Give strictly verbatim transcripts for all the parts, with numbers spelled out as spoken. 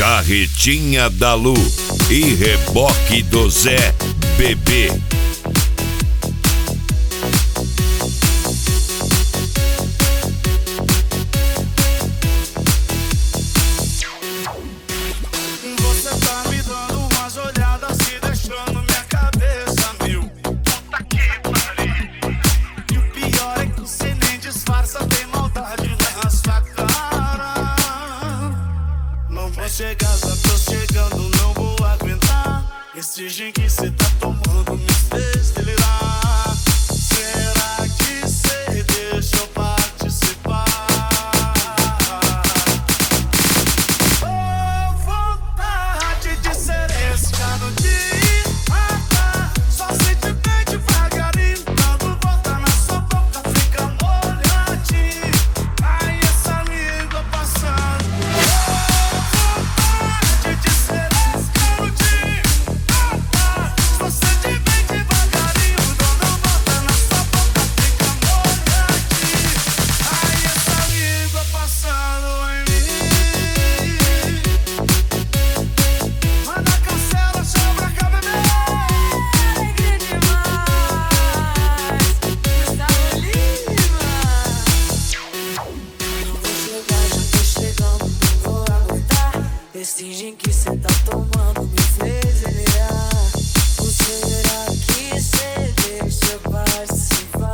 Carretinha da Lu e reboque do Zé Bebê. Chegada, tô chegando, não vou aguentar. Esse gin que cê tá tomando me fez delirar. Será que cê deixa eu participar? Oh, vontade de ser esse canudinho. Ah, tá. Só sente bem devagarinho. Dando volta na sua boca, fica molhadinho. Ai, essa língua passando. Esse gin que cê tá tomando me fez delirar. Ou será que cê deixa eu participar?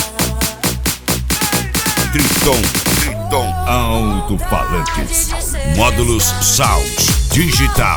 Triton, Triton Alto-Falantes, módulos Sound Digital.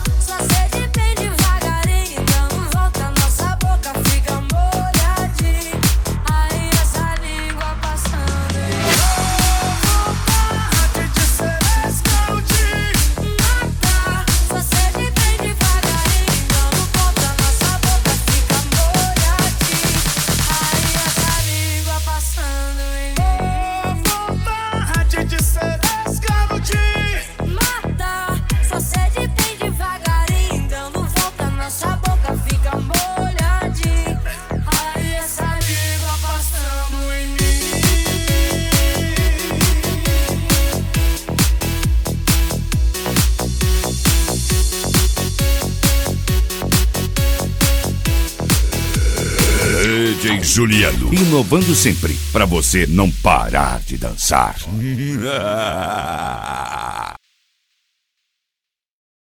D J Juliano, inovando sempre, pra você não parar de dançar.